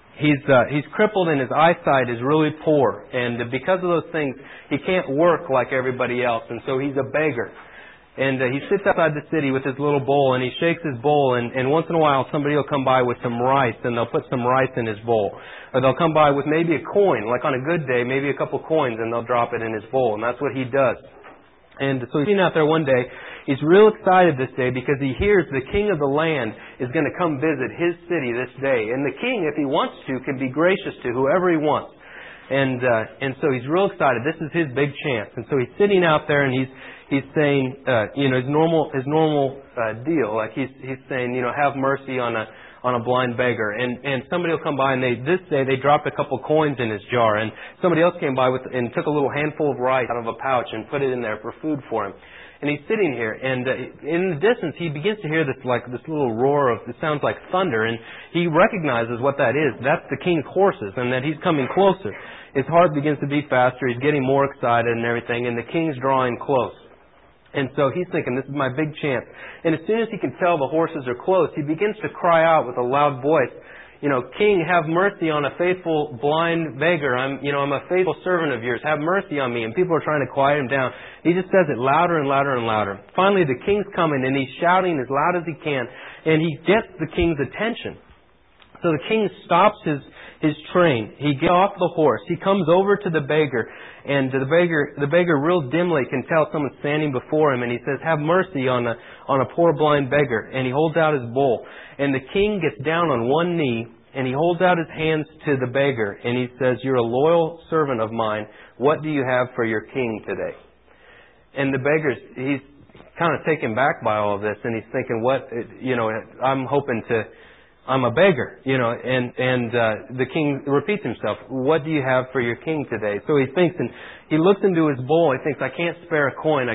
He's crippled and his eyesight is really poor. And because of those things, he can't work like everybody else. And so he's a beggar. And he sits outside the city with his little bowl, and he shakes his bowl, and once in a while somebody will come by with some rice, and they'll put some rice in his bowl. Or they'll come by with maybe a coin, like on a good day, maybe a couple coins, and they'll drop it in his bowl. And that's what he does. And so he's sitting out there one day. He's real excited this day because he hears the king of the land is going to come visit his city this day. And the king, if he wants to, can be gracious to whoever he wants. And so he's real excited. This is his big chance. And so he's sitting out there and he's saying, his normal deal. Like he's saying, have mercy on a blind beggar. And somebody will come by and this day they dropped a couple coins in his jar. And somebody else came by and took a little handful of rice out of a pouch and put it in there for food for him. And he's sitting here, and in the distance he begins to hear this little roar it sounds like thunder, and he recognizes what that is. That's the king's horses, and that he's coming closer. His heart begins to beat faster. He's getting more excited and everything, and the king's drawing close. And so he's thinking, this is my big chance. And as soon as he can tell the horses are close, he begins to cry out with a loud voice, King, have mercy on a faithful blind beggar. I'm a faithful servant of yours. Have mercy on me. And people are trying to quiet him down. He just says it louder and louder and louder. Finally, the king's coming, and he's shouting as loud as he can, and he gets the king's attention. So the king stops his train. He gets off the horse. He comes over to the beggar, and the beggar real dimly can tell someone's standing before him, and he says, have mercy on a poor blind beggar. And he holds out his bowl. And the king gets down on one knee, and he holds out his hands to the beggar, and he says, you're a loyal servant of mine. What do you have for your king today? And the beggar, he's kind of taken back by all of this, and he's thinking, I'm a beggar, and the king repeats himself, what do you have for your king today? So he thinks, and he looks into his bowl, he thinks, I can't spare a coin,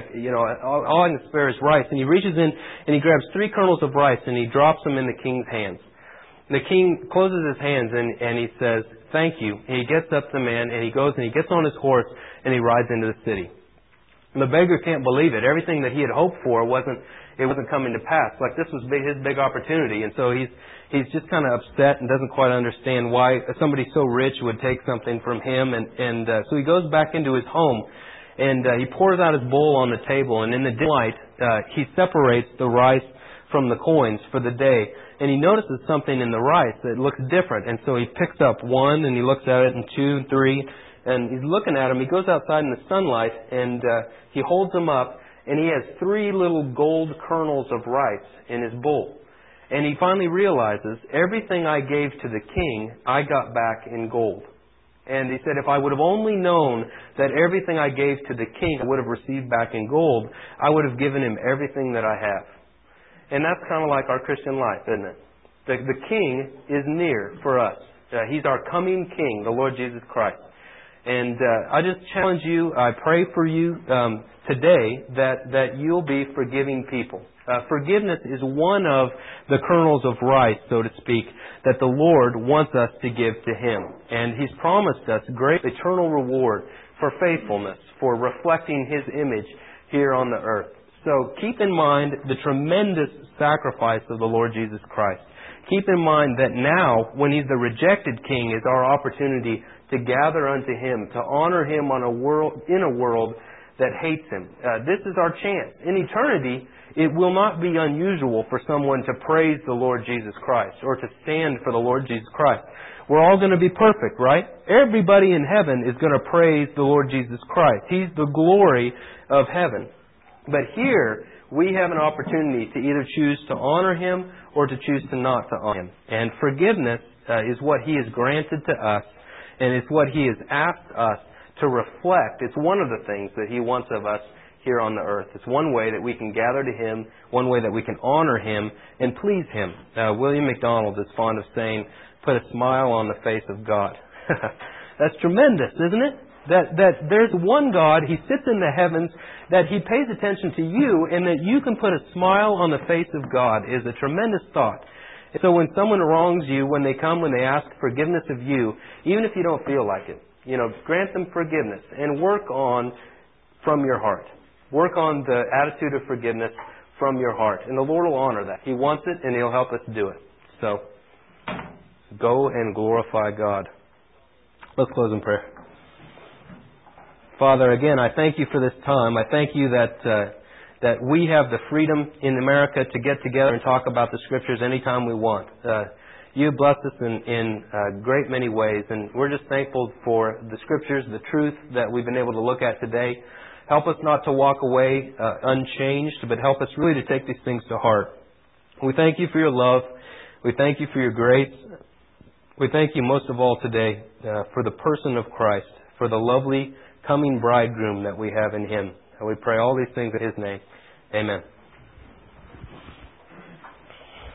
all I can spare is rice. And he reaches in and he grabs 3 kernels of rice and he drops them in the king's hands. The king closes his hands and he says, thank you. And he gets up to the man and he goes and he gets on his horse and he rides into the city. And the beggar can't believe it. Everything that he had hoped for wasn't coming to pass. Like this was his big opportunity. And so he's just kind of upset and doesn't quite understand why somebody so rich would take something from him. And so he goes back into his home and he pours out his bowl on the table. And in the dim light, he separates the rice from the coins for the day. And he notices something in the rice that looks different. And so he picks up 1 and he looks at it, and 2 and 3. And he's looking at them. He goes outside in the sunlight and he holds them up. And he has 3 little gold kernels of rice in his bowl. And he finally realizes, everything I gave to the king, I got back in gold. And he said, if I would have only known that everything I gave to the king I would have received back in gold, I would have given him everything that I have. And that's kind of like our Christian life, isn't it? The king is near for us. He's our coming king, the Lord Jesus Christ. And I just challenge you, I pray for you today that you'll be forgiving people. Forgiveness is one of the kernels of rice, so to speak, that the Lord wants us to give to Him. And He's promised us great eternal reward for faithfulness, for reflecting His image here on the earth. So keep in mind the tremendous sacrifice of the Lord Jesus Christ. Keep in mind that now, when He's the rejected King, is our opportunity to gather unto Him, to honor Him in a world that hates Him. This is our chance. In eternity, it will not be unusual for someone to praise the Lord Jesus Christ or to stand for the Lord Jesus Christ. We're all going to be perfect, right? Everybody in heaven is going to praise the Lord Jesus Christ. He's the glory of heaven. But here, we have an opportunity to either choose to honor Him or to choose to not to honor Him. And forgiveness is what He has granted to us, and it's what He has asked us to reflect. It's one of the things that He wants of us here on the earth. It's one way that we can gather to Him, one way that we can honor Him and please Him. William MacDonald is fond of saying, put a smile on the face of God. That's tremendous, isn't it? That there's one God, He sits in the heavens, that He pays attention to you, and that you can put a smile on the face of God is a tremendous thought. So when someone wrongs you, when they ask forgiveness of you, even if you don't feel like it, grant them forgiveness and work on from your heart. Work on the attitude of forgiveness from your heart. And the Lord will honor that. He wants it, and He'll help us do it. So, go and glorify God. Let's close in prayer. Father, again, I thank You for this time. I thank You that we have the freedom in America to get together and talk about the Scriptures anytime we want. You blessed us in a great many ways, and we're just thankful for the Scriptures, the truth that we've been able to look at today. Help us not to walk away unchanged, but help us really to take these things to heart. We thank You for Your love. We thank You for Your grace. We thank You most of all today for the person of Christ, for the lovely coming bridegroom that we have in Him. And we pray all these things in His name. Amen.